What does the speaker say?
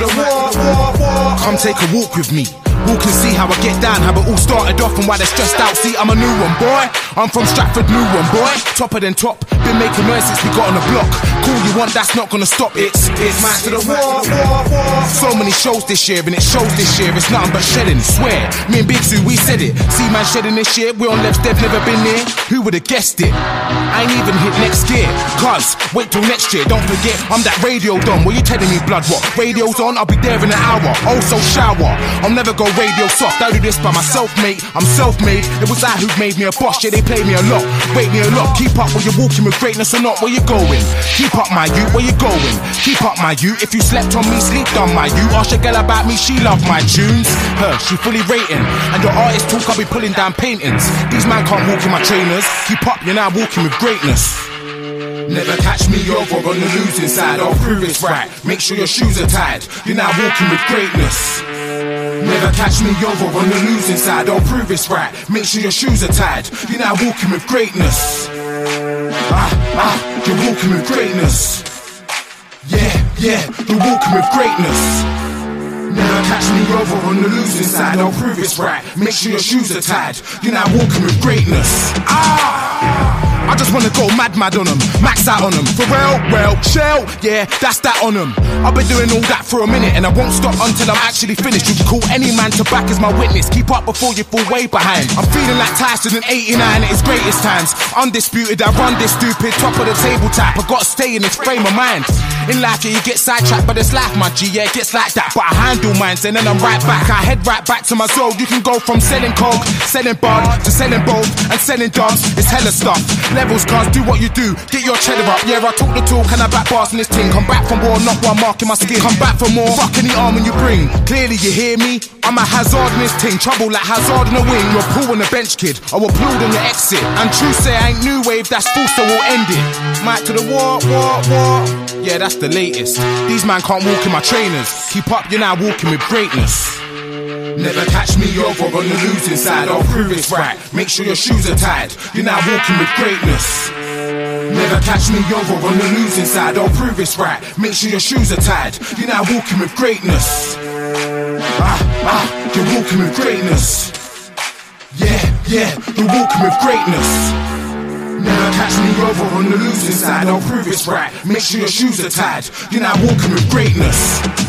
Come take a walk with me. Walk and see how I get down, how it all started off and why they're stressed out. See, I'm a new one, boy. I'm from Stratford, new one, boy. Topper than top, been making noise since we got on the block. Cool you want, that's not gonna stop. It's man to the war. So many shows this year, and it shows this year. It's nothing but shedding, swear. Me and Big Zoo, we said it. See man shedding this year, we on left, they've never been there. Who would've guessed it? I ain't even hit next gear. Cuz, wait till next year, don't forget, I'm that radio don. What you telling me, blood, what? Radio's on, I'll be there in an hour. Also shower, I'll never go radio soft. I do this by myself, mate. I'm self-made. It was I who made me a boss. Yeah, they play me a lot, rate me a lot. Keep up when you're walking with greatness or not. Where you going? Keep up, my youth. Where you going? Keep up, my youth. If you slept on me, sleep on my youth. Ask your girl about me, she love my tunes. Her, she fully rating. And your artist talk, I'll be pulling down paintings. These man can't walk in my trainers. Keep up, you're now walking with greatness. Never catch me over on the losing side. I'll prove it's right. Make sure your shoes are tied. You're now walking with greatness. Never catch me over on the losing side. I'll prove it's right. Make sure your shoes are tied. You're now walking with greatness. You're walking with greatness. Yeah, you're walking with greatness. Never catch me over on the losing side. I'll prove it's right. Make sure your shoes are tied. You're now walking with greatness. I just wanna go mad on them, max out on them. Pharrell, well, Shell, yeah, that's that on them. I've been doing all that for a minute and I won't stop until I'm actually finished. You can call any man to back as my witness. Keep up before you fall way behind. I'm feeling like Tyson in 89 at his greatest times. Undisputed, I run this stupid, top of the table type. I gotta stay in this frame of mind. In life, yeah, you get sidetracked, but it's life, my G, yeah, it gets like that. But I handle mine, and then I'm right back. I head right back to my soul. You can go from selling coke, selling bud, to selling both, and selling dubs. It's hella stuff. Levels, cars, do what you do, get your cheddar up. Yeah, I talk the talk, and I back bars in this ting. Come back from war, not one mark in my skin. Come back for more, fuck any arm when you bring. Clearly you hear me, I'm a hazard in this ting. Trouble like hazard in a wing. You're pool on the bench, kid, I will applaud on your exit. And true say I ain't new wave, that's false, so we'll end it. Mic to the war. Yeah, that's the latest. These man can't walk in my trainers. Keep up, you're now walking with greatness. Never catch me over on the losing side. I'll prove it's right. Make sure your shoes are tied. You're now walking with greatness. Never catch me over on the losing side. I'll prove it's right. Make sure your shoes are tied. You're now walking with greatness. You're walking with greatness. Yeah, you're walking with greatness. Never catch me over on the losing side. I'll prove it's right. Make sure your shoes are tied. You're now walking with greatness.